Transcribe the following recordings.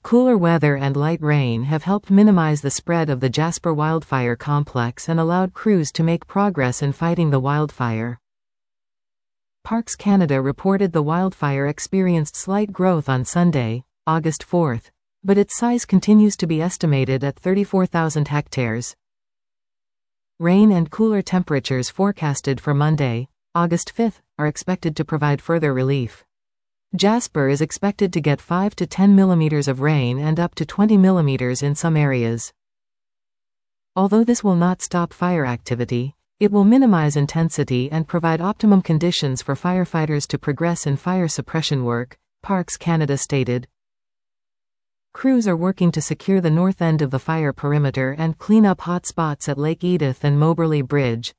Cooler weather and light rain have helped minimize the spread of the Jasper wildfire complex and allowed crews to make progress in fighting the wildfire. Parks Canada reported the wildfire experienced slight growth on Sunday, August 4th, but its size continues to be estimated at 34,000 hectares. Rain and cooler temperatures forecasted for Monday, August 5th, are expected to provide further relief. Jasper is expected to get 5 to 10 millimeters of rain and up to 20 millimeters in some areas. Although this will not stop fire activity, it will minimize intensity and provide optimum conditions for firefighters to progress in fire suppression work, Parks Canada stated. Crews are working to secure the north end of the fire perimeter and clean up hot spots at Lake Edith and Moberly Bridge.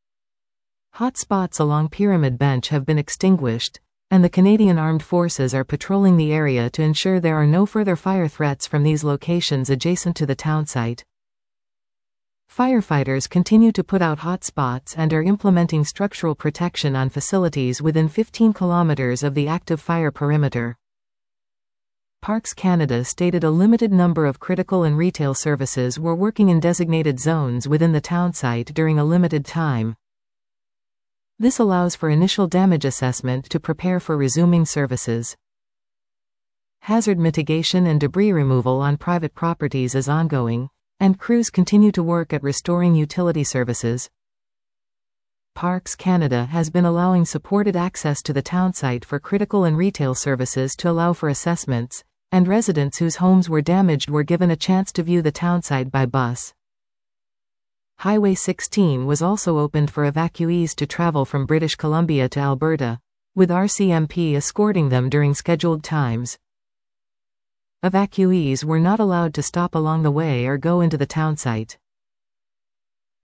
Hot spots along Pyramid Bench have been extinguished, and the Canadian Armed Forces are patrolling the area to ensure there are no further fire threats from these locations adjacent to the townsite. Firefighters continue to put out hot spots and are implementing structural protection on facilities within 15 kilometers of the active fire perimeter. Parks Canada stated a limited number of critical and retail services were working in designated zones within the townsite during a limited time. This allows for initial damage assessment to prepare for resuming services. Hazard mitigation and debris removal on private properties is ongoing, and crews continue to work at restoring utility services. Parks Canada has been allowing supported access to the townsite for critical and retail services to allow for assessments, and residents whose homes were damaged were given a chance to view the townsite by bus. Highway 16 was also opened for evacuees to travel from British Columbia to Alberta, with RCMP escorting them during scheduled times. Evacuees were not allowed to stop along the way or go into the townsite.